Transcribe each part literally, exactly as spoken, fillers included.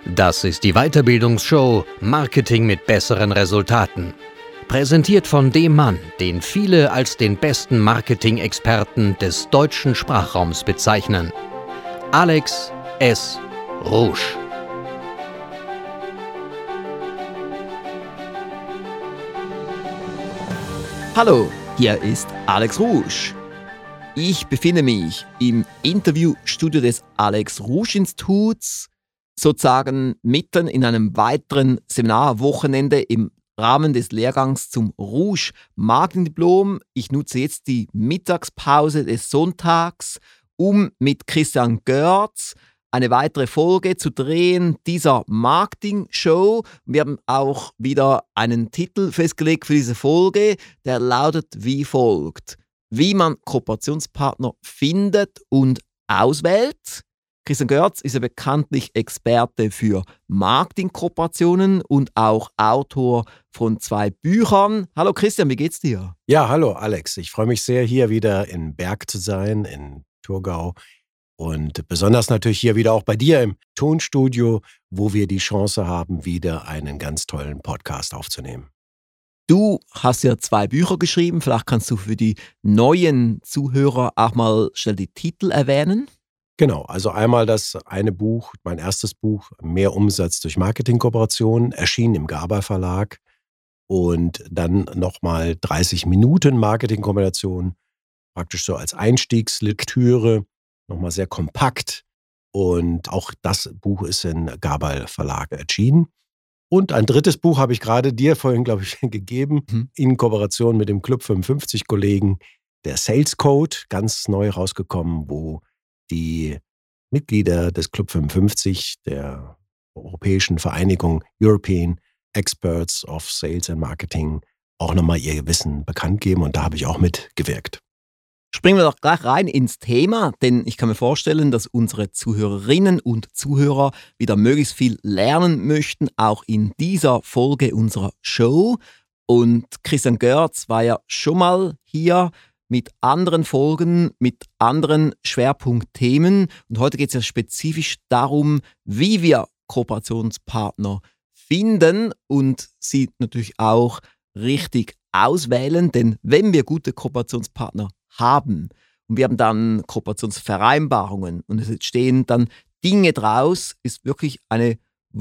Das ist die Weiterbildungsshow Marketing mit besseren Resultaten. Präsentiert von dem Mann, den viele als den besten Marketing-Experten des deutschen Sprachraums bezeichnen. Alex S. Rouge. Hallo, hier ist Alex Rouge. Ich befinde mich im Interviewstudio des Alex Rouge Instituts, sozusagen mitten in einem weiteren Seminarwochenende im Rahmen des Lehrgangs zum Rouge Marketing-Diplom. Ich nutze jetzt die Mittagspause des Sonntags, um mit Christian Görz eine weitere Folge zu drehen dieser Marketing-Show. Wir haben auch wieder einen Titel festgelegt für diese Folge, der lautet wie folgt: Wie man Kooperationspartner findet und auswählt. Christian Görz ist ja bekanntlich Experte für Marketing-Kooperationen und auch Autor von zwei Büchern. Hallo Christian, wie geht's dir? Ja, hallo Alex. Ich freue mich sehr, hier wieder in Berg zu sein, in Thurgau. Und besonders natürlich hier wieder auch bei dir im Tonstudio, wo wir die Chance haben, wieder einen ganz tollen Podcast aufzunehmen. Du hast ja zwei Bücher geschrieben. Vielleicht kannst du für die neuen Zuhörer auch mal schnell die Titel erwähnen. Genau, also einmal das eine Buch, mein erstes Buch, Mehr Umsatz durch Marketingkooperation, erschienen im Gabal Verlag. Und dann nochmal dreißig Minuten Marketingkooperation, praktisch so als Einstiegslektüre, nochmal sehr kompakt. Und auch das Buch ist in Gabal Verlag erschienen. Und ein drittes Buch habe ich gerade dir vorhin, glaube ich, gegeben, mhm. in Kooperation mit dem Club fünfundfünfzig-Kollegen, der Sales Code, ganz neu rausgekommen, wo die Mitglieder des Club fünfundfünfzig, der Europäischen Vereinigung European Experts of Sales and Marketing, auch nochmal ihr Wissen bekannt geben. Und da habe ich auch mitgewirkt. Springen wir doch gleich rein ins Thema, denn ich kann mir vorstellen, dass unsere Zuhörerinnen und Zuhörer wieder möglichst viel lernen möchten, auch in dieser Folge unserer Show. Und Christian Görz war ja schon mal hier mit anderen Folgen, mit anderen Schwerpunktthemen. Und heute geht es ja spezifisch darum, wie wir Kooperationspartner finden und sie natürlich auch richtig auswählen. Denn wenn wir gute Kooperationspartner haben und wir haben dann Kooperationsvereinbarungen und es entstehen dann Dinge draus, ist wirklich eine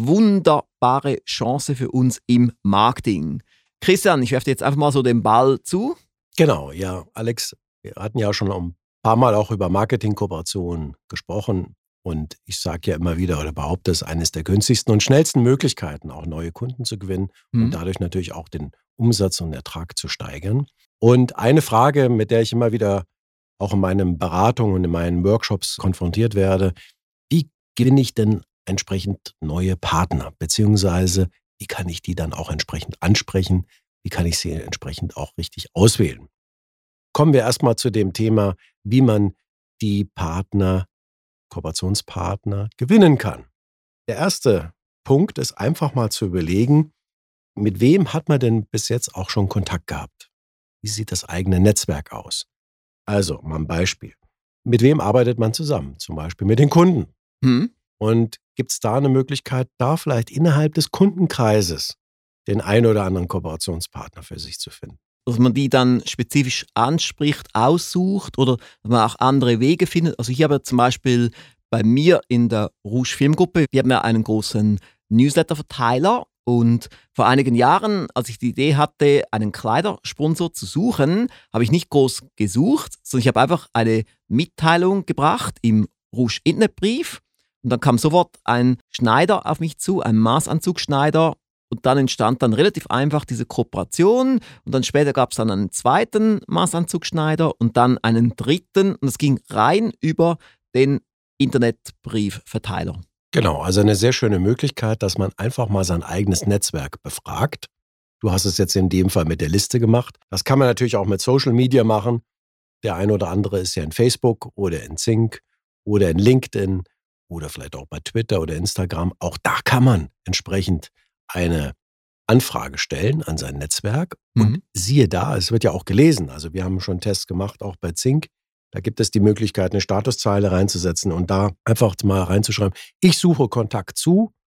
wunderbare Chance für uns im Marketing. Christian, ich werfe dir jetzt einfach mal so den Ball zu. Genau, ja, Alex, wir hatten ja schon ein paar Mal auch über Marketingkooperation gesprochen und ich sage ja immer wieder oder behaupte, es ist eines der günstigsten und schnellsten Möglichkeiten, auch neue Kunden zu gewinnen mhm. und dadurch natürlich auch den Umsatz und Ertrag zu steigern. Und eine Frage, mit der ich immer wieder auch in meinen Beratungen und in meinen Workshops konfrontiert werde: Wie gewinne ich denn entsprechend neue Partner? Beziehungsweise, wie kann ich die dann auch entsprechend ansprechen? Wie kann ich sie entsprechend auch richtig auswählen? Kommen wir erstmal zu dem Thema, wie man die Partner, Kooperationspartner gewinnen kann. Der erste Punkt ist einfach mal zu überlegen, mit wem hat man denn bis jetzt auch schon Kontakt gehabt? Wie sieht das eigene Netzwerk aus? Also, mal ein Beispiel. Mit wem arbeitet man zusammen? Zum Beispiel mit den Kunden. Hm. Und gibt es da eine Möglichkeit, da vielleicht innerhalb des Kundenkreises den einen oder anderen Kooperationspartner für sich zu finden? Dass man die dann spezifisch anspricht, aussucht oder dass man auch andere Wege findet. Also ich habe zum Beispiel bei mir in der Rouge Filmgruppe, wir haben ja einen großen Newsletter-Verteiler. Und vor einigen Jahren, als ich die Idee hatte, einen Kleidersponsor zu suchen, habe ich nicht groß gesucht, sondern ich habe einfach eine Mitteilung gebracht im Rouge Internetbrief. Und dann kam sofort ein Schneider auf mich zu, ein Maßanzugschneider. Und dann entstand dann relativ einfach diese Kooperation. Und dann später gab es dann einen zweiten Maßanzugschneider und dann einen dritten. Und es ging rein über den Internetbriefverteiler. Genau, also eine sehr schöne Möglichkeit, dass man einfach mal sein eigenes Netzwerk befragt. Du hast es jetzt in dem Fall mit der Liste gemacht. Das kann man natürlich auch mit Social Media machen. Der eine oder andere ist ja in Facebook oder in Xing oder in LinkedIn oder vielleicht auch bei Twitter oder Instagram. Auch da kann man entsprechend eine Anfrage stellen an sein Netzwerk. Und mhm. siehe da, es wird ja auch gelesen. Also wir haben schon Tests gemacht, auch bei Xing. Da gibt es die Möglichkeit, eine Statuszeile reinzusetzen und da einfach mal reinzuschreiben: Ich suche Kontakt zu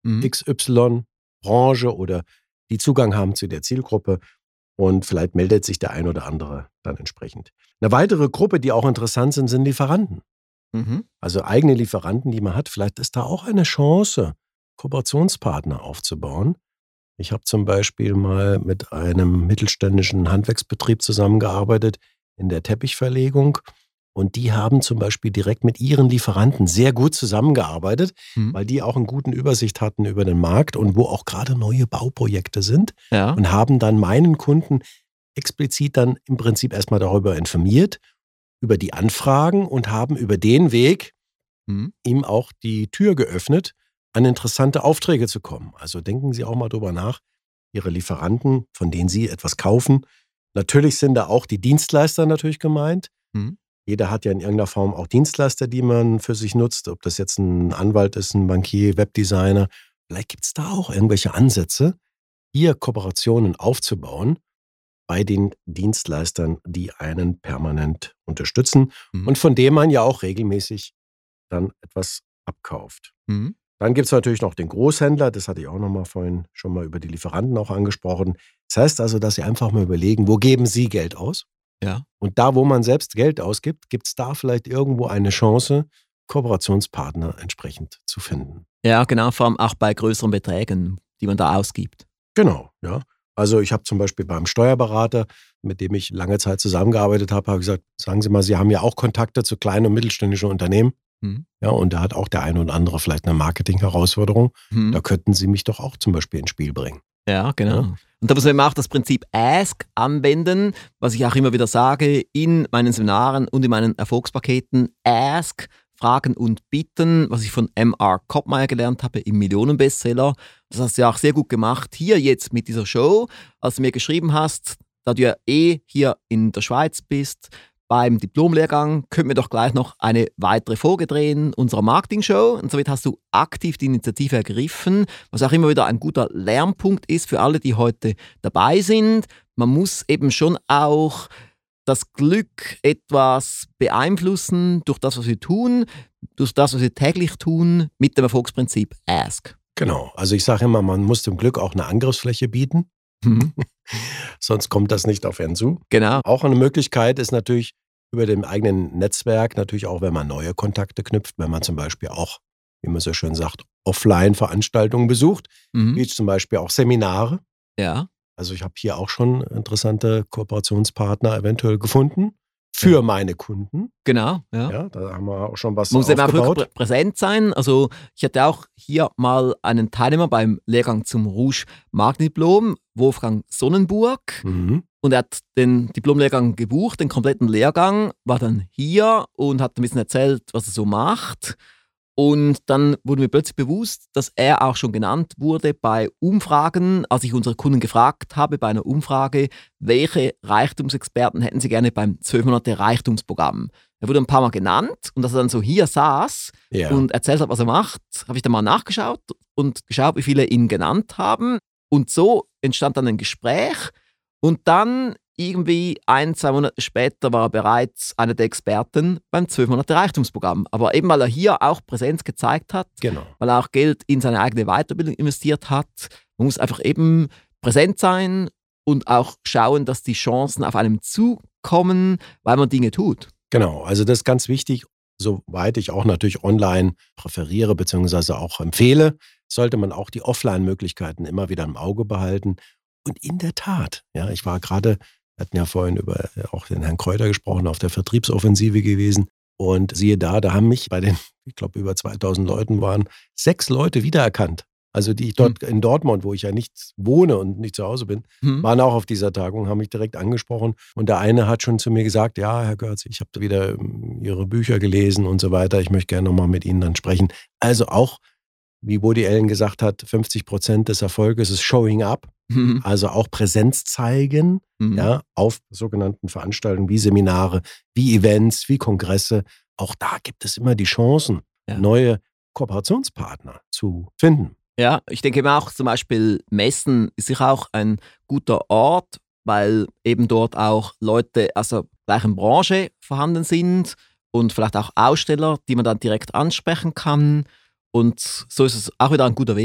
mhm. X Y Branche oder die Zugang haben zu der Zielgruppe und vielleicht meldet sich der ein oder andere dann entsprechend. Eine weitere Gruppe, die auch interessant sind, sind Lieferanten. Mhm. Also eigene Lieferanten, die man hat. Vielleicht ist da auch eine Chance, Kooperationspartner aufzubauen. Ich habe zum Beispiel mal mit einem mittelständischen Handwerksbetrieb zusammengearbeitet in der Teppichverlegung. Und die haben zum Beispiel direkt mit ihren Lieferanten sehr gut zusammengearbeitet, mhm. weil die auch eine gute Übersicht hatten über den Markt und wo auch gerade neue Bauprojekte sind. Ja. Und haben dann meinen Kunden explizit dann im Prinzip erstmal darüber informiert, über die Anfragen und haben über den Weg mhm. ihm auch die Tür geöffnet, an interessante Aufträge zu kommen. Also denken Sie auch mal drüber nach, Ihre Lieferanten, von denen Sie etwas kaufen. Natürlich sind da auch die Dienstleister natürlich gemeint. Mhm. Jeder hat ja in irgendeiner Form auch Dienstleister, die man für sich nutzt. Ob das jetzt ein Anwalt ist, ein Bankier, Webdesigner. Vielleicht gibt es da auch irgendwelche Ansätze, hier Kooperationen aufzubauen bei den Dienstleistern, die einen permanent unterstützen Mhm. und von dem man ja auch regelmäßig dann etwas abkauft. Mhm. Dann gibt es natürlich noch den Großhändler, das hatte ich auch noch mal vorhin schon mal über die Lieferanten auch angesprochen. Das heißt also, dass Sie einfach mal überlegen, wo geben Sie Geld aus? Ja. Und da, wo man selbst Geld ausgibt, gibt es da vielleicht irgendwo eine Chance, Kooperationspartner entsprechend zu finden. Ja, genau, vor allem auch bei größeren Beträgen, die man da ausgibt. Genau, ja. Also ich habe zum Beispiel beim Steuerberater, mit dem ich lange Zeit zusammengearbeitet habe, habe gesagt, sagen Sie mal, Sie haben ja auch Kontakte zu kleinen und mittelständischen Unternehmen. Mhm. Ja, und da hat auch der eine oder andere vielleicht eine Marketing-Herausforderung. Mhm. Da könnten Sie mich doch auch zum Beispiel ins Spiel bringen. Ja, genau. Ja. Und da muss man eben auch das Prinzip Ask anwenden, was ich auch immer wieder sage in meinen Seminaren und in meinen Erfolgspaketen. Ask, Fragen und Bitten, was ich von M R Koppmeier gelernt habe im Millionenbestseller. Das hast du ja auch sehr gut gemacht hier jetzt mit dieser Show, als du mir geschrieben hast, da du ja eh hier in der Schweiz bist, beim Diplomlehrgang könnten wir doch gleich noch eine weitere Folge drehen unserer Marketing-Show. Und somit hast du aktiv die Initiative ergriffen, was auch immer wieder ein guter Lernpunkt ist für alle, die heute dabei sind. Man muss eben schon auch das Glück etwas beeinflussen durch das, was wir tun, durch das, was wir täglich tun, mit dem Erfolgsprinzip Ask. Genau. Also ich sage immer, man muss dem Glück auch eine Angriffsfläche bieten. Mhm. Sonst kommt das nicht auf einen zu. Genau. Auch eine Möglichkeit ist natürlich über dem eigenen Netzwerk, natürlich auch, wenn man neue Kontakte knüpft, wenn man zum Beispiel auch, wie man so schön sagt, Offline-Veranstaltungen besucht, Mhm. wie zum Beispiel auch Seminare. Ja. Also ich habe hier auch schon interessante Kooperationspartner eventuell gefunden für Ja. meine Kunden. Genau. Ja. Ja, da haben wir auch schon was Muss eben auch aufgebaut. wirklich prä- präsent sein. Also ich hatte auch hier mal einen Teilnehmer beim Lehrgang zum Rouge Markendiplom, Wolfgang Sonnenburg. Mhm. Und er hat den Diplomlehrgang gebucht, den kompletten Lehrgang, war dann hier und hat ein bisschen erzählt, was er so macht. Und dann wurde mir plötzlich bewusst, dass er auch schon genannt wurde bei Umfragen, als ich unsere Kunden gefragt habe bei einer Umfrage, welche Reichtumsexperten hätten sie gerne beim zwölf Monate Reichtumsprogramm. Er wurde ein paar Mal genannt und dass er dann so hier saß Ja. und erzählt hat, was er macht, habe ich dann mal nachgeschaut und geschaut, wie viele ihn genannt haben. Und so entstand dann ein Gespräch und dann irgendwie ein, zwei Monate später war er bereits einer der Experten beim zwölf Monate Reichtumsprogramm. Aber eben, weil er hier auch Präsenz gezeigt hat, Genau. weil er auch Geld in seine eigene Weiterbildung investiert hat. Man muss einfach eben präsent sein und auch schauen, dass die Chancen auf einem zukommen, weil man Dinge tut. Genau, also das ist ganz wichtig, soweit ich auch natürlich online präferiere bzw. auch empfehle, sollte man auch die Offline-Möglichkeiten immer wieder im Auge behalten. Und in der Tat, ja, ich war gerade, wir hatten ja vorhin über auch den Herrn Kräuter gesprochen, auf der Vertriebsoffensive gewesen. Und siehe da, da haben mich bei den, ich glaube, über zweitausend Leuten waren sechs Leute wiedererkannt. Also die ich dort in Dortmund, wo ich ja nicht wohne und nicht zu Hause bin, Hm. waren auch auf dieser Tagung, haben mich direkt angesprochen. Und der eine hat schon zu mir gesagt, ja, Herr Görz, ich habe wieder ähm, Ihre Bücher gelesen und so weiter. Ich möchte gerne nochmal mit Ihnen dann sprechen. Also auch, wie Woody Allen gesagt hat, fünfzig Prozent des Erfolges ist Showing Up. Hm. Also auch Präsenz zeigen, Hm. ja, auf sogenannten Veranstaltungen wie Seminare, wie Events, wie Kongresse. Auch da gibt es immer die Chancen, Ja. neue Kooperationspartner zu finden. Ja, ich denke eben auch zum Beispiel Messen ist sicher auch ein guter Ort, weil eben dort auch Leute aus der gleichen Branche vorhanden sind und vielleicht auch Aussteller, die man dann direkt ansprechen kann. Und so ist es auch wieder ein guter Weg.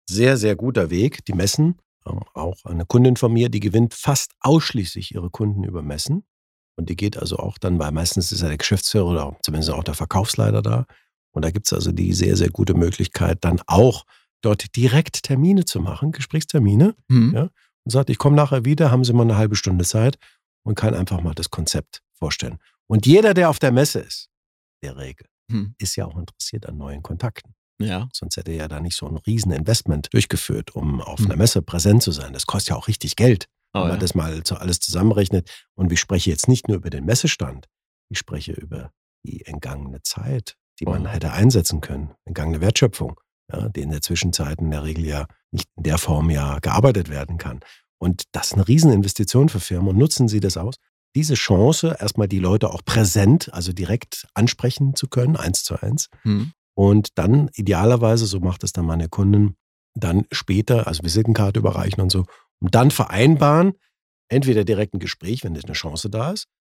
sehr, sehr guter Weg, die Messen. Auch eine Kundin von mir, die gewinnt fast ausschließlich ihre Kunden über Messen. Und die geht also auch dann, weil meistens ist ja der Geschäftsführer oder zumindest auch der Verkaufsleiter da. Und da gibt es also die sehr, sehr gute Möglichkeit, dann auch dort direkt Termine zu machen, Gesprächstermine. Mhm. Ja, und sagt, ich komme nachher wieder, haben Sie mal eine halbe Stunde Zeit und kann einfach mal das Konzept vorstellen. Und jeder, der auf der Messe ist, der Regel, mhm. ist ja auch interessiert an neuen Kontakten. Ja. Sonst hätte er ja da nicht so ein Rieseninvestment durchgeführt, um auf mhm. einer Messe präsent zu sein. Das kostet ja auch richtig Geld, wenn oh, man ja. das mal so alles zusammenrechnet. Und ich spreche jetzt nicht nur über den Messestand, ich spreche über die entgangene Zeit, die man oh. hätte einsetzen können, entgangene Wertschöpfung, ja, die in der Zwischenzeit in der Regel ja nicht in der Form ja gearbeitet werden kann. Und das ist eine Rieseninvestition für Firmen. Und nutzen Sie das aus? Diese Chance, erstmal die Leute auch präsent, also direkt ansprechen zu können, eins zu eins. Mhm. Und dann idealerweise, so macht es dann meine Kunden, dann später, also Visitenkarte überreichen und so, und dann vereinbaren, entweder direkt ein Gespräch, wenn eine Chance da ist,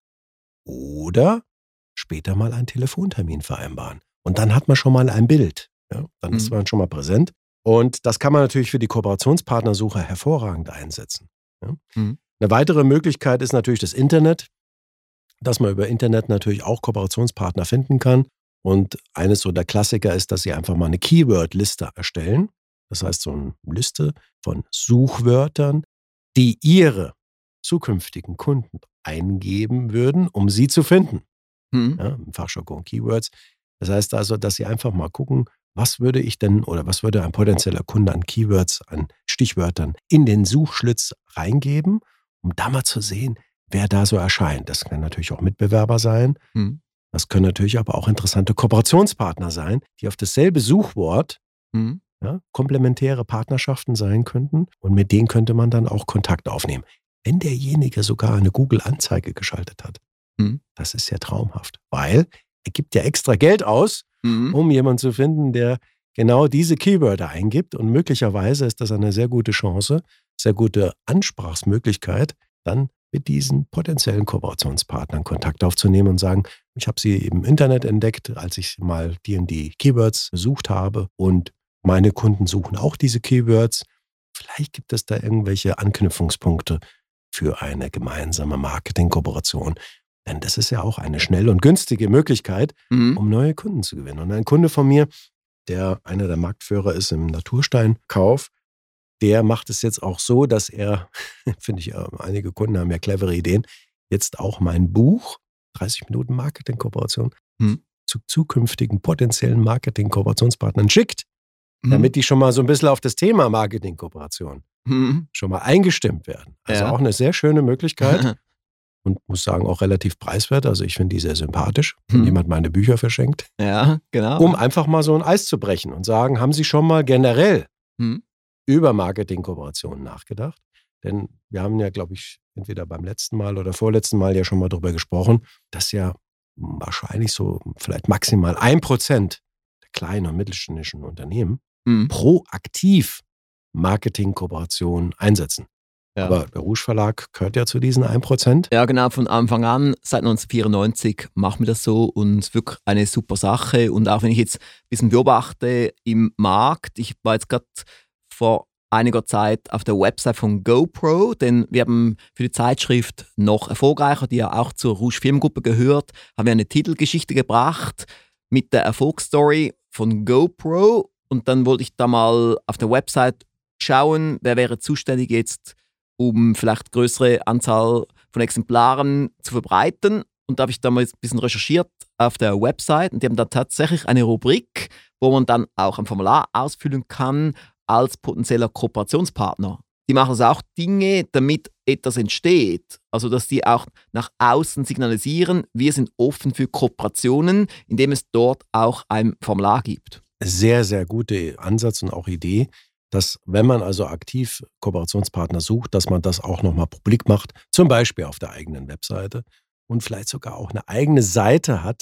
oder später mal einen Telefontermin vereinbaren. Und dann hat man schon mal ein Bild. Ja? Dann mhm. ist man schon mal präsent. Und das kann man natürlich für die Kooperationspartnersuche hervorragend einsetzen. Ja? Mhm. Eine weitere Möglichkeit ist natürlich das Internet, dass man über Internet natürlich auch Kooperationspartner finden kann. Und eines so der Klassiker ist, dass Sie einfach mal eine Keyword-Liste erstellen. Das heißt, so eine Liste von Suchwörtern, die Ihre zukünftigen Kunden eingeben würden, um sie zu finden. Mhm. Ja, im Fachjargon Keywords. Das heißt also, dass Sie einfach mal gucken, was würde ich denn oder was würde ein potenzieller Kunde an Keywords, an Stichwörtern in den Suchschlitz reingeben, um da mal zu sehen, wer da so erscheint. Das kann natürlich auch Mitbewerber sein. Mhm. Das können natürlich aber auch interessante Kooperationspartner sein, die auf dasselbe Suchwort mhm. ja, komplementäre Partnerschaften sein könnten. Und mit denen könnte man dann auch Kontakt aufnehmen. Wenn derjenige sogar eine Google-Anzeige geschaltet hat, mhm. das ist ja traumhaft. Weil er gibt ja extra Geld aus, mhm. um jemanden zu finden, der genau diese Keywörter eingibt. Und möglicherweise ist das eine sehr gute Chance, sehr gute Ansprachsmöglichkeit, dann mit diesen potenziellen Kooperationspartnern Kontakt aufzunehmen und sagen, ich habe sie im Internet entdeckt, als ich mal die und die Keywords besucht habe und meine Kunden suchen auch diese Keywords. Vielleicht gibt es da irgendwelche Anknüpfungspunkte für eine gemeinsame Marketing-Kooperation. Denn das ist ja auch eine schnelle und günstige Möglichkeit, mhm. um neue Kunden zu gewinnen. Und ein Kunde von mir, der einer der Marktführer ist im Natursteinkauf, der macht es jetzt auch so, dass er, finde ich, einige Kunden haben ja clevere Ideen, jetzt auch mein Buch, dreißig Minuten Marketing-Kooperation, hm. zu zukünftigen potenziellen Marketing-Kooperationspartnern schickt, hm. damit die schon mal so ein bisschen auf das Thema Marketing-Kooperation hm. schon mal eingestimmt werden. Also ja. auch eine sehr schöne Möglichkeit und muss sagen, auch relativ preiswert. Also ich finde die sehr sympathisch, wenn hm. jemand meine Bücher verschenkt. Ja, genau. Um einfach mal so ein Eis zu brechen und sagen, haben Sie schon mal generell hm. über Marketing-Kooperationen nachgedacht. Denn wir haben ja, glaube ich, entweder beim letzten Mal oder vorletzten Mal ja schon mal darüber gesprochen, dass ja wahrscheinlich so vielleicht maximal ein Prozent der kleinen und mittelständischen Unternehmen mhm. proaktiv Marketing-Kooperationen einsetzen. Ja. Aber der Rouge Verlag gehört ja zu diesen ein Prozent. Ja, genau, von Anfang an, seit neunzehnhundertvierundneunzig machen wir das so und wirklich eine super Sache. Und auch wenn ich jetzt ein bisschen beobachte im Markt, ich war jetzt gerade vor einiger Zeit auf der Website von GoPro, denn wir haben für die Zeitschrift Noch erfolgreicher, die ja auch zur Rouge Firmengruppe gehört, haben wir eine Titelgeschichte gebracht mit der Erfolgsstory von GoPro und dann wollte ich da mal auf der Website schauen, wer wäre zuständig jetzt, um vielleicht größere Anzahl von Exemplaren zu verbreiten. Und da habe ich da mal ein bisschen recherchiert auf der Website und die haben da tatsächlich eine Rubrik, wo man dann auch ein Formular ausfüllen kann als potenzieller Kooperationspartner. Die machen also auch Dinge, damit etwas entsteht. Also, dass die auch nach außen signalisieren, wir sind offen für Kooperationen, indem es dort auch ein Formular gibt. Sehr, sehr guter Ansatz und auch Idee, dass wenn man also aktiv Kooperationspartner sucht, dass man das auch nochmal publik macht, zum Beispiel auf der eigenen Webseite und vielleicht sogar auch eine eigene Seite hat,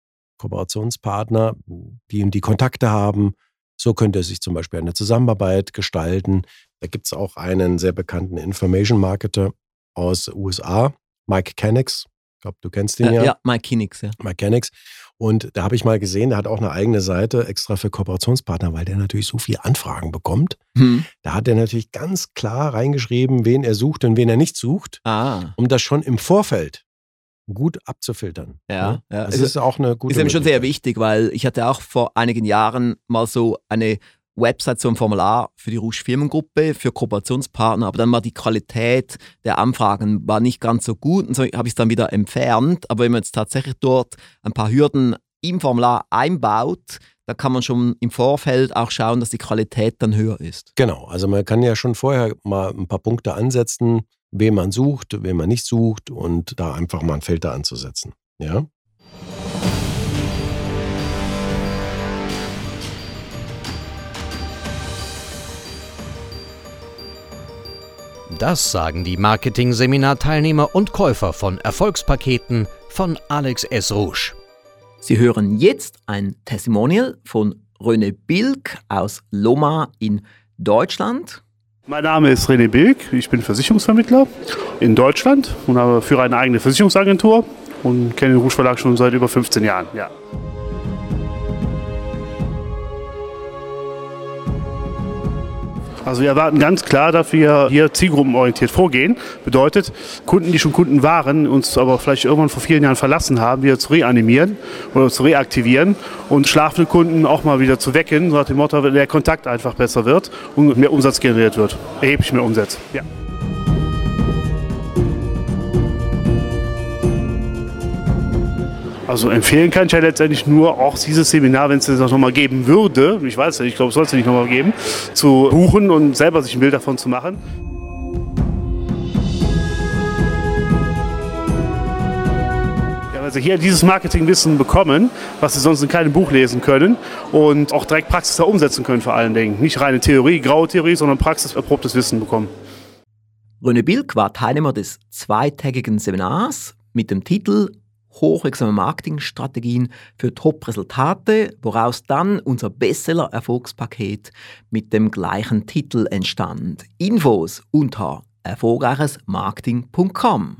Kooperationspartner, die die Kontakte haben. So könnte sich zum Beispiel eine Zusammenarbeit gestalten. Da gibt es auch einen sehr bekannten Information-Marketer aus den U S A, Mike Kenix. Ich glaube, du kennst ihn ja. Ja, Mike Kenix, ja. Mike Kenix. Und da habe ich mal gesehen, der hat auch eine eigene Seite extra für Kooperationspartner, weil der natürlich so viele Anfragen bekommt. Hm. Da hat er natürlich ganz klar reingeschrieben, wen er sucht und wen er nicht sucht, ah. um das schon im Vorfeld gut abzufiltern. Ja, ja. Das ist, ist auch eine gute Ist eben schon sehr wichtig, weil ich hatte auch vor einigen Jahren mal so eine Website, so ein Formular für die Rouge Firmengruppe, für Kooperationspartner, aber dann war die Qualität der Anfragen war nicht ganz so gut und so habe ich es dann wieder entfernt. Aber wenn man jetzt tatsächlich dort ein paar Hürden im Formular einbaut, da kann man schon im Vorfeld auch schauen, dass die Qualität dann höher ist. Genau, also man kann ja schon vorher mal ein paar Punkte ansetzen, wen man sucht, wen man nicht sucht und da einfach mal einen Filter anzusetzen. Ja? Das sagen die Marketing-Seminar-Teilnehmer und Käufer von Erfolgspaketen von Alex S. Rouge. Sie hören jetzt ein Testimonial von René Bilk aus Loma in Deutschland. Mein Name ist René Bilk, ich bin Versicherungsvermittler in Deutschland und habe führe eine eigene Versicherungsagentur und kenne den Rouge Verlag schon seit über fünfzehn Jahren. Ja. Also wir erwarten ganz klar, dass wir hier zielgruppenorientiert vorgehen. Bedeutet, Kunden, die schon Kunden waren, uns aber vielleicht irgendwann vor vielen Jahren verlassen haben, wieder zu reanimieren oder zu reaktivieren und schlafende Kunden auch mal wieder zu wecken, so nach dem Motto, der Kontakt einfach besser wird und mehr Umsatz generiert wird. Erheblich mehr Umsatz. Ja. Also empfehlen kann ich ja letztendlich nur auch dieses Seminar, wenn es das noch mal geben würde, ich weiß nicht, ich glaube, es soll es nicht noch mal geben, zu buchen und selber sich ein Bild davon zu machen. Ja, weil Sie hier dieses Marketingwissen bekommen, was Sie sonst in keinem Buch lesen können und auch direkt Praxis da umsetzen können vor allen Dingen. Nicht reine Theorie, graue Theorie, sondern praxiserprobtes Wissen bekommen. René Bilk war Teilnehmer des zweitägigen Seminars mit dem Titel Hochwirksame Marketingstrategien für Top-Resultate, woraus dann unser Bestseller-Erfolgspaket mit dem gleichen Titel entstand. Infos unter erfolgreiches marketing punkt com.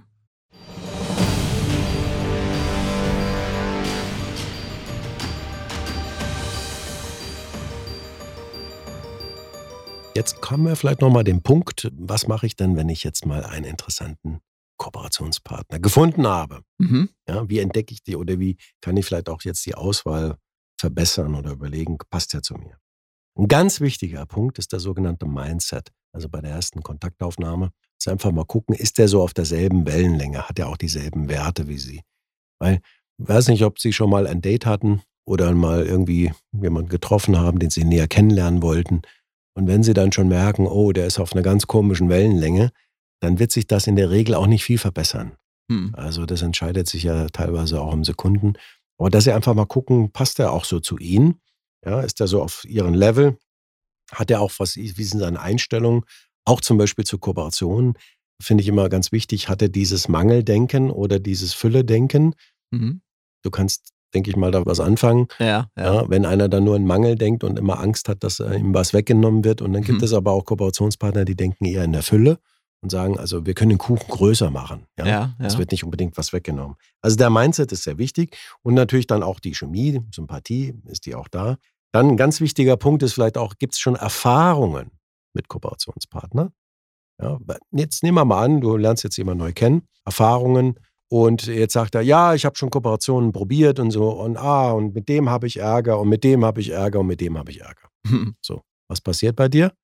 Jetzt kommen wir vielleicht nochmal den Punkt, was mache ich denn, wenn ich jetzt mal einen interessanten Kooperationspartner gefunden habe. Mhm. Ja, wie entdecke ich die oder wie kann ich vielleicht auch jetzt die Auswahl verbessern oder überlegen, passt ja zu mir. Ein ganz wichtiger Punkt ist der sogenannte Mindset. Also bei der ersten Kontaktaufnahme ist einfach mal gucken, ist der so auf derselben Wellenlänge, hat er auch dieselben Werte wie Sie. Weil, ich weiß nicht, ob Sie schon mal ein Date hatten oder mal irgendwie jemanden getroffen haben, den Sie näher kennenlernen wollten. Und wenn Sie dann schon merken, oh, der ist auf einer ganz komischen Wellenlänge, dann wird sich das in der Regel auch nicht viel verbessern. Hm. Also das entscheidet sich ja teilweise auch um Sekunden. Aber dass Sie einfach mal gucken, passt er auch so zu Ihnen? Ja, ist er so auf Ihren Level? Hat er auch was, wie sind seine Einstellungen? Auch zum Beispiel zur Kooperation, finde ich immer ganz wichtig, hat er dieses Mangeldenken oder dieses Fülle-Denken? Mhm. Du kannst, denke ich mal, da was anfangen. Ja, ja. Ja, wenn einer dann nur an Mangel denkt und immer Angst hat, dass ihm was weggenommen wird. Und dann gibt mhm. es aber auch Kooperationspartner, die denken eher in der Fülle. Und sagen, also wir können den Kuchen größer machen. Ja? Ja, ja. Es wird nicht unbedingt was weggenommen. Also der Mindset ist sehr wichtig und natürlich dann auch die Chemie, Sympathie, ist die auch da. Dann ein ganz wichtiger Punkt ist vielleicht auch, gibt es schon Erfahrungen mit Kooperationspartnern? Ja, jetzt nehmen wir mal an, du lernst jetzt jemanden neu kennen, Erfahrungen und jetzt sagt er, ja, ich habe schon Kooperationen probiert und so und ah, und mit dem habe ich Ärger und mit dem habe ich Ärger und mit dem habe ich Ärger. Hm. So, was passiert bei dir?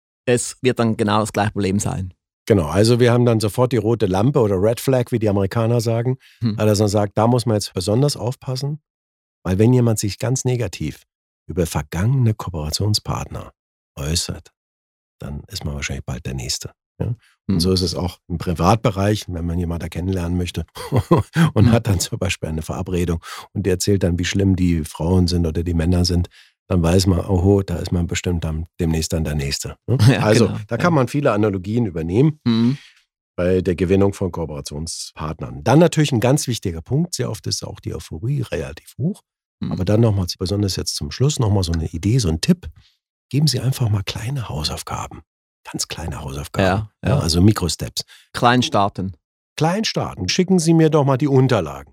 Es wird dann genau das gleiche Problem sein. Genau, also wir haben dann sofort die rote Lampe oder Red Flag, wie die Amerikaner sagen. Hm. Also man sagt, da muss man jetzt besonders aufpassen, weil wenn jemand sich ganz negativ über vergangene Kooperationspartner äußert, dann ist man wahrscheinlich bald der Nächste. Ja? Hm. Und so ist es auch im Privatbereich, wenn man jemanden kennenlernen möchte und hm. hat dann zum Beispiel eine Verabredung und der erzählt dann, wie schlimm die Frauen sind oder die Männer sind, dann weiß man, oh, da ist man bestimmt dann demnächst dann der Nächste. Ne? Ja, also genau, da kann ja. man viele Analogien übernehmen mhm. bei der Gewinnung von Kooperationspartnern. Dann natürlich ein ganz wichtiger Punkt, sehr oft ist auch die Euphorie relativ hoch, mhm. aber dann nochmal, besonders jetzt zum Schluss, nochmal so eine Idee, so ein Tipp, geben Sie einfach mal kleine Hausaufgaben, ganz kleine Hausaufgaben, ja, ja. Ja, also Mikrosteps. Klein starten. Klein starten. Schicken Sie mir doch mal die Unterlagen.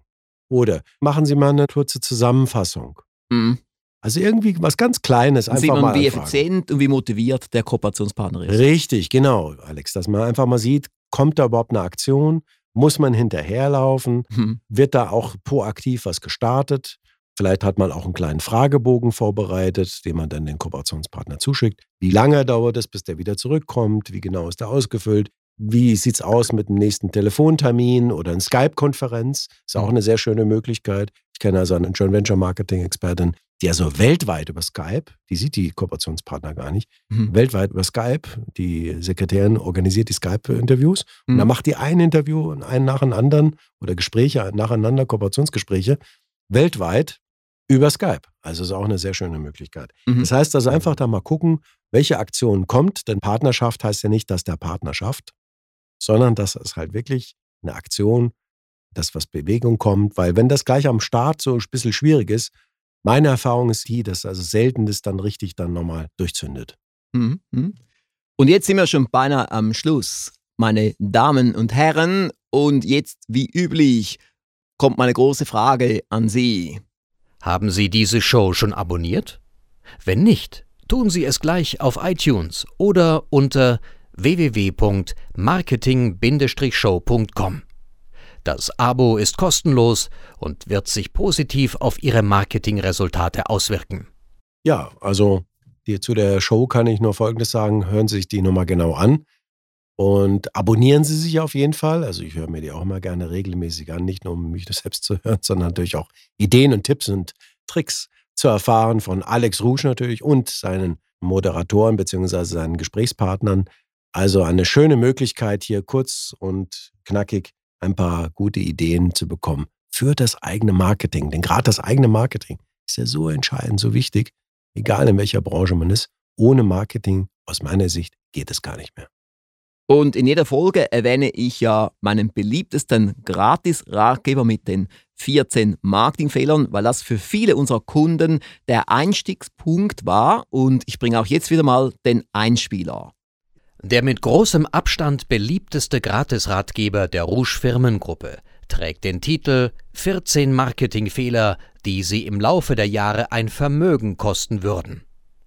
Oder machen Sie mal eine kurze Zusammenfassung. Mhm. Also irgendwie was ganz Kleines. Dann Einfach sieht man, mal wie anfragen. effizient und wie motiviert der Kooperationspartner ist. Richtig, genau, Alex. Dass man einfach mal sieht, kommt da überhaupt eine Aktion? Muss man hinterherlaufen? Mhm. Wird da auch proaktiv was gestartet? Vielleicht hat man auch einen kleinen Fragebogen vorbereitet, den man dann den Kooperationspartner zuschickt. Wie lange dauert es, bis der wieder zurückkommt? Wie genau ist der ausgefüllt? Wie sieht es aus mit dem nächsten Telefontermin oder einer Skype-Konferenz? Ist auch eine sehr schöne Möglichkeit. Ich kenne also eine Joint Venture Marketing-Expertin, die also weltweit über Skype, die sieht die Kooperationspartner gar nicht, Mhm. weltweit über Skype, die Sekretärin organisiert die Skype-Interviews und Mhm. dann macht die ein Interview und einen nach dem anderen oder Gespräche nacheinander, Kooperationsgespräche, weltweit über Skype. Also ist auch eine sehr schöne Möglichkeit. Mhm. Das heißt also einfach da mal gucken, welche Aktion kommt, denn Partnerschaft heißt ja nicht, dass der Partner schafft, sondern dass es halt wirklich eine Aktion, dass was Bewegung kommt, weil wenn das gleich am Start so ein bisschen schwierig ist, meine Erfahrung ist die, dass also selten das dann richtig dann nochmal durchzündet. Mhm. Mhm. Und jetzt sind wir schon beinahe am Schluss, meine Damen und Herren. Und jetzt, wie üblich, kommt meine große Frage an Sie. Haben Sie diese Show schon abonniert? Wenn nicht, tun Sie es gleich auf iTunes oder unter w w w punkt marketing Bindestrich show punkt com. Das Abo ist kostenlos und wird sich positiv auf Ihre Marketingresultate auswirken. Ja, also die, zu der Show kann ich nur Folgendes sagen, hören Sie sich die nochmal genau an und abonnieren Sie sich auf jeden Fall. Also ich höre mir die auch immer gerne regelmäßig an, nicht nur um mich selbst zu hören, sondern natürlich auch Ideen und Tipps und Tricks zu erfahren von Alex Rouge natürlich und seinen Moderatoren bzw. seinen Gesprächspartnern. Also eine schöne Möglichkeit, hier kurz und knackig ein paar gute Ideen zu bekommen für das eigene Marketing. Denn gerade das eigene Marketing ist ja so entscheidend, so wichtig, egal in welcher Branche man ist. Ohne Marketing, aus meiner Sicht, geht es gar nicht mehr. Und in jeder Folge erwähne ich ja meinen beliebtesten Gratis-Ratgeber mit den vierzehn Marketingfehlern, weil das für viele unserer Kunden der Einstiegspunkt war. Und ich bringe auch jetzt wieder mal den Einspieler. Der mit großem Abstand beliebteste Gratisratgeber der Rouge Firmengruppe trägt den Titel vierzehn Marketingfehler, die Sie im Laufe der Jahre ein Vermögen kosten würden.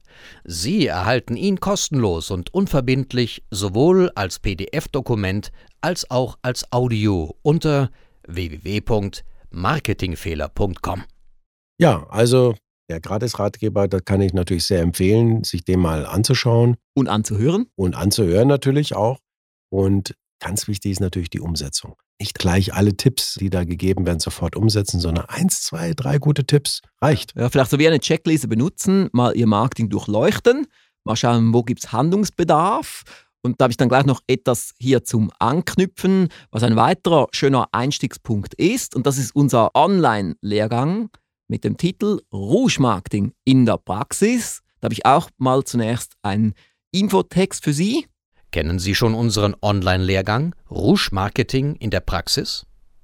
Sie erhalten ihn kostenlos und unverbindlich sowohl als P D F-Dokument als auch als Audio unter w w w punkt marketingfehler punkt com. Ja, also der Gratis-Ratgeber, da kann ich natürlich sehr empfehlen, sich den mal anzuschauen. Und anzuhören? Und anzuhören natürlich auch. Und ganz wichtig ist natürlich die Umsetzung. Nicht gleich alle Tipps, die da gegeben werden, sofort umsetzen, sondern eins, zwei, drei gute Tipps reicht. Ja, vielleicht so wie eine Checkliste benutzen, mal Ihr Marketing durchleuchten, mal schauen, wo gibt es Handlungsbedarf. Und da habe ich dann gleich noch etwas hier zum Anknüpfen, was ein weiterer schöner Einstiegspunkt ist. Und das ist unser Online-Lehrgang mit dem Titel Rouge Marketing in der Praxis. Da habe ich auch mal zunächst einen Infotext für Sie. Kennen Sie schon unseren Online-Lehrgang Rouge Marketing in der Praxis?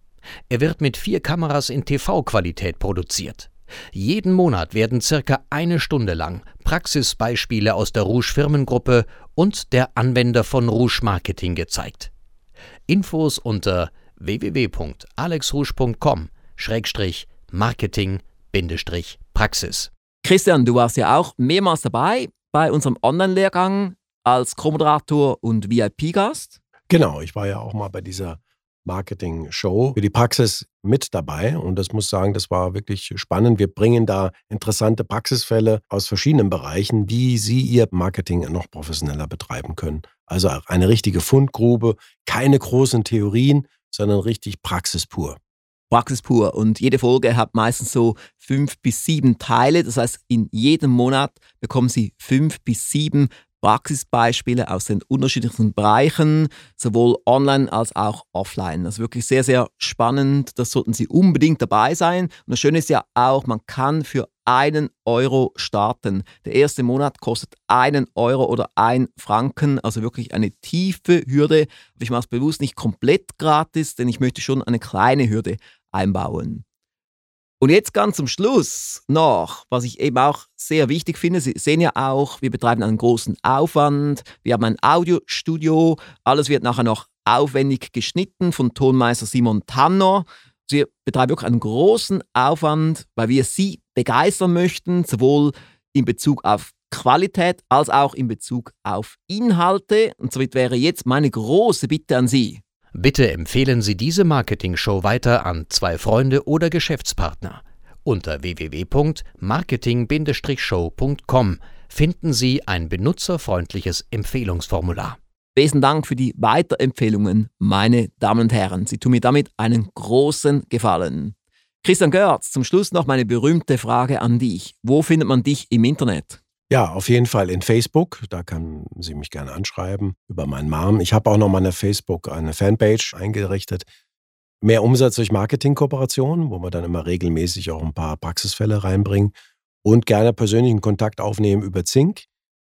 Er wird mit vier Kameras in T V-Qualität produziert. Jeden Monat werden circa eine Stunde lang Praxisbeispiele aus der Rouge Firmengruppe und der Anwender von Rouge Marketing gezeigt. Infos unter w w w punkt alexrouge punkt com Schrägstrich Marketing Bindestrich Praxis. Christian, du warst ja auch mehrmals dabei bei unserem Online-Lehrgang als Co-Moderator und V I P-Gast. Genau, ich war ja auch mal bei dieser Marketing-Show für die Praxis mit dabei und das muss sagen, das war wirklich spannend. Wir bringen da interessante Praxisfälle aus verschiedenen Bereichen, wie Sie Ihr Marketing noch professioneller betreiben können. Also eine richtige Fundgrube, keine großen Theorien, sondern richtig Praxis pur. Praxis pur. Und jede Folge hat meistens so fünf bis sieben Teile. Das heißt, in jedem Monat bekommen Sie fünf bis sieben Praxisbeispiele aus den unterschiedlichen Bereichen, sowohl online als auch offline. Das ist wirklich sehr, sehr spannend. Das sollten Sie unbedingt dabei sein. Und das Schöne ist ja auch, man kann für einen Euro starten. Der erste Monat kostet einen Euro oder ein Franken, also wirklich eine tiefe Hürde. Aber ich mache es bewusst nicht komplett gratis, denn ich möchte schon eine kleine Hürde einbauen. Und jetzt ganz zum Schluss noch, was ich eben auch sehr wichtig finde, Sie sehen ja auch, wir betreiben einen großen Aufwand, wir haben ein Audiostudio, alles wird nachher noch aufwendig geschnitten von Tonmeister Simon Tanner Sie betreiben wirklich einen großen Aufwand, weil wir Sie begeistern möchten, sowohl in Bezug auf Qualität als auch in Bezug auf Inhalte. Und somit wäre jetzt meine große Bitte an Sie. Bitte empfehlen Sie diese Marketing-Show weiter an zwei Freunde oder Geschäftspartner. Unter w w w punkt marketing Bindestrich show punkt com finden Sie ein benutzerfreundliches Empfehlungsformular. Besten Dank für die Weiterempfehlungen, meine Damen und Herren. Sie tun mir damit einen großen Gefallen. Christian Görz, zum Schluss noch meine berühmte Frage an dich. Wo findet man dich im Internet? Ja, auf jeden Fall in Facebook. Da kann Sie mich gerne anschreiben über meinen Namen. Ich habe auch noch mal eine Facebook, eine Fanpage eingerichtet. Mehr Umsatz durch Marketingkooperationen, wo wir dann immer regelmäßig auch ein paar Praxisfälle reinbringen. Und gerne persönlichen Kontakt aufnehmen über Zink.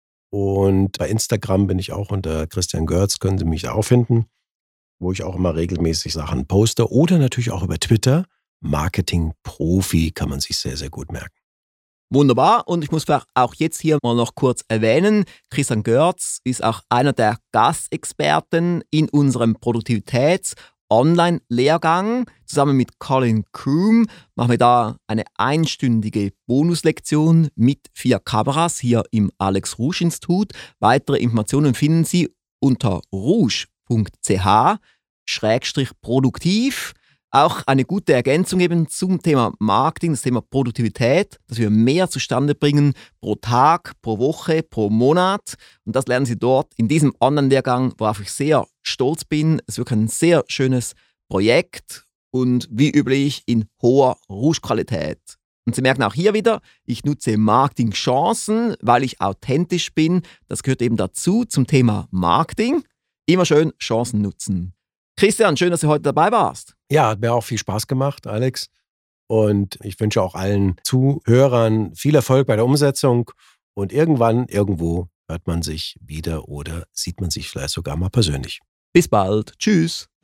Und bei Instagram bin ich auch unter Christian Görz, können Sie mich auch finden, wo ich auch immer regelmäßig Sachen poste. Oder natürlich auch über Twitter. Marketing-Profi kann man sich sehr, sehr gut merken. Wunderbar, und ich muss auch jetzt hier mal noch kurz erwähnen, Christian Görz ist auch einer der Gastexperten in unserem Produktivitäts- Online-Lehrgang. Zusammen mit Colin Kroom machen wir da eine einstündige Bonuslektion mit vier Kameras hier im Alex Rouge Institut. Weitere Informationen finden Sie unter rouge punkt c h schrägstrich produktiv. Auch eine gute Ergänzung eben zum Thema Marketing, das Thema Produktivität, dass wir mehr zustande bringen pro Tag, pro Woche, pro Monat. Und das lernen Sie dort in diesem Online-Lehrgang, worauf ich sehr stolz bin. Es ist wirklich ein sehr schönes Projekt und wie üblich in hoher Rouge-Qualität. Und Sie merken auch hier wieder, ich nutze Marketing-Chancen, weil ich authentisch bin. Das gehört eben dazu zum Thema Marketing. Immer schön Chancen nutzen. Christian, schön, dass du heute dabei warst. Ja, hat mir auch viel Spaß gemacht, Alex. Und ich wünsche auch allen Zuhörern viel Erfolg bei der Umsetzung. Und irgendwann, irgendwo hört man sich wieder oder sieht man sich vielleicht sogar mal persönlich. Bis bald. Tschüss.